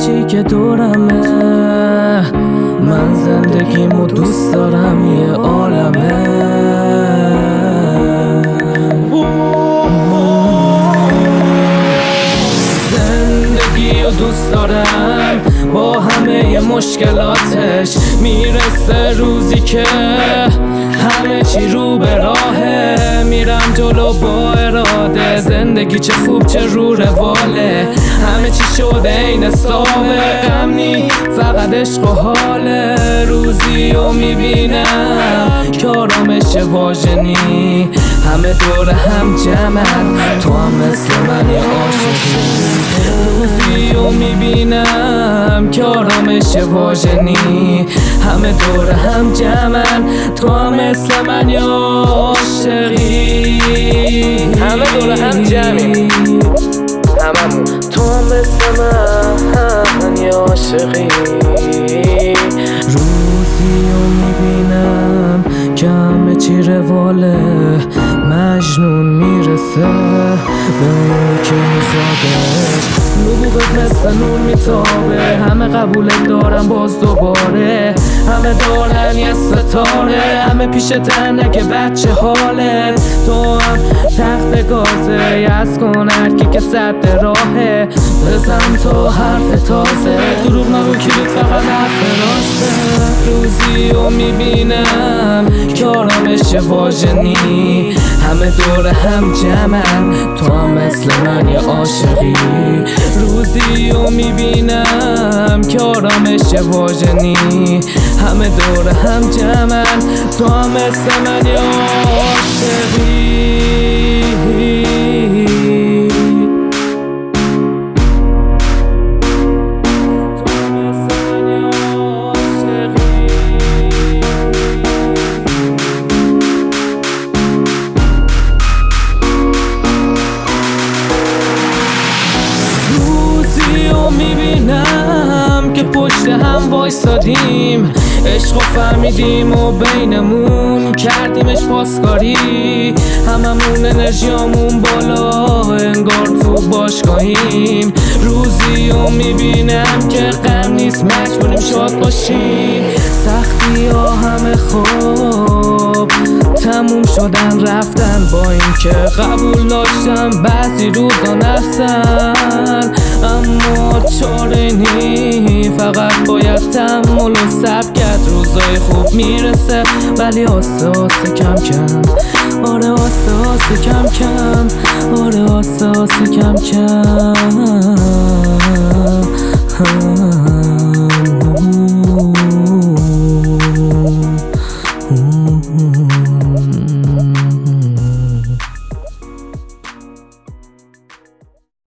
چی که دورمه، من زندگیمو دوست دارم یه عالمه. زندگیو دوست دارم با همه مشکلاتش، میرسه روزی که همه چی رو به راهه، میرم جلو با اراده. زندگی چه خوب چه رو رواله، همه چی شده این سابق، غم نی فقط عشق و حاله. روزی رو میبینم که آرامش واژنی، همه دور هم جمعن، تو هم مثل من یه عاشقی. روزی رو میبینم که آرامش واژنی، همه دور هم جمعن، تو هم مثل من یه عاشقی. همه دور هم جمعی، هممون تو هم مثل من یه عاشقی. روزی رو میبینم که همه چی رواله، مجنون میرسه به اونی که میخوادش. نبوغت مثل نور میتابه، همه قبولت دارن باز دوباره، همه دارن یه ستاره، همه پیش تنه که بچه حاله. تو هم تخت گازه، یز کن هرکی که صد راهه، بزن تو حرف تازه، دروغ نگو کلید فقط حرف راسته. روزی رو میبینم که آرامش واژنی، همه دور هم جمعن، تو هم مثل من یه عاشقی. روزی رو میبینم که آرامش واژنی، همه دور هم جمعن، تو هم مثل من یه عاشقی. میبینم که پشت هم وایسادیم، عشق و فهمیدیم و بینمون کردیمش پاسکاری، هممون انرژیامون بالا انگار تو باشگاهیم. روزی رو میبینم که غم نیست، مجبوریم شاد باشیم، سختی ها همه خوب تموم شدن رفتن، با این که قبول داشتم بعضی روزا نفتن، اما چاره نی فقط باید تحمل و صبر کرد. روزای خوب میرسه ولی آسه آسه کم کم، آره آسه آسه کم کم، آره آسه آسه کم کم.